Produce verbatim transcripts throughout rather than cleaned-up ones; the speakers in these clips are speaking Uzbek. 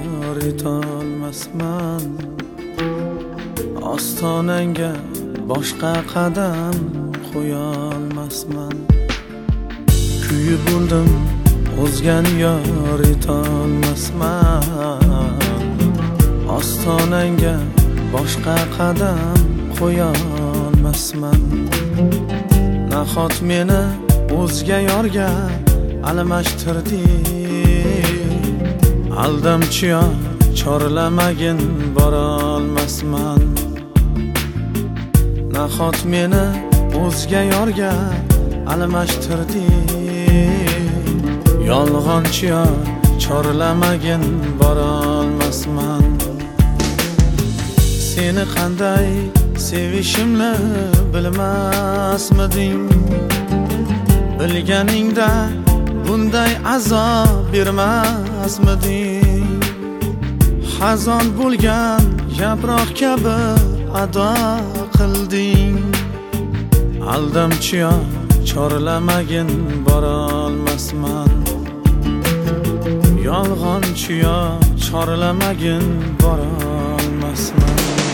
yor etolmasman. Ostonangga boshqa qadam qo'yolmasman. Kuyib bo'ldim, o'zgan yor etolmasman. Ostonangga boshqa qadam qo'yolmasman. Nahot meni o'zga yorga almashtirding. Aldamchi yor chorlamagin borolmasman. Nahot meni o'zga yorga almashtirding. Yolg'onchi yor chorlamagin borolmasman. Seni qanday sevishimni bilmasmiding? Bilganingda bunday azob bermasmiding? Xazon bo'lgan yaproq kabi ado qilding. Aldamchi yor chorlamagin borolmasman. Yolg'onchi yor chorlamagin borolmasman.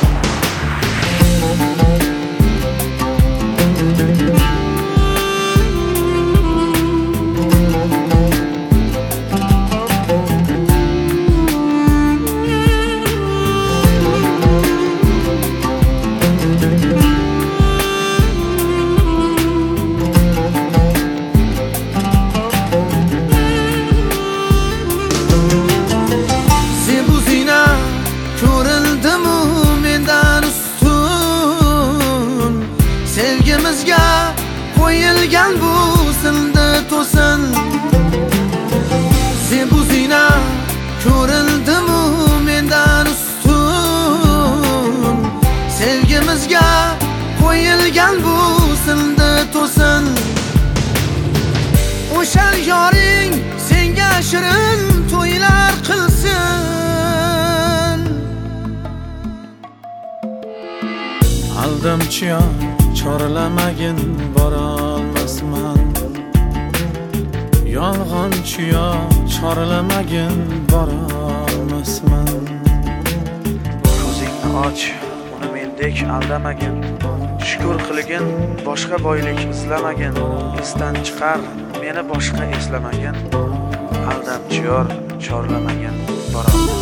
Sevgimizga qo'yilgan bu sindi to'sin. Zebu zina ko'rindimu mendan ustun. Sevgimizga qo'yilgan bu sindi to'sin. O'sha yoring senga shirin to'ylar qilsin. Aldamchi yor chorlamagin borolmasman. Yolg'onchi yor chorlamagin borolmasman. Ko'zingni och, uni mendek aldamagin. Shukr qilgin, boshqa boylik izlamagin. Esdan chiqar, meni boshqa eslamagin. Aldamchi yor chorlamagin borolmasman.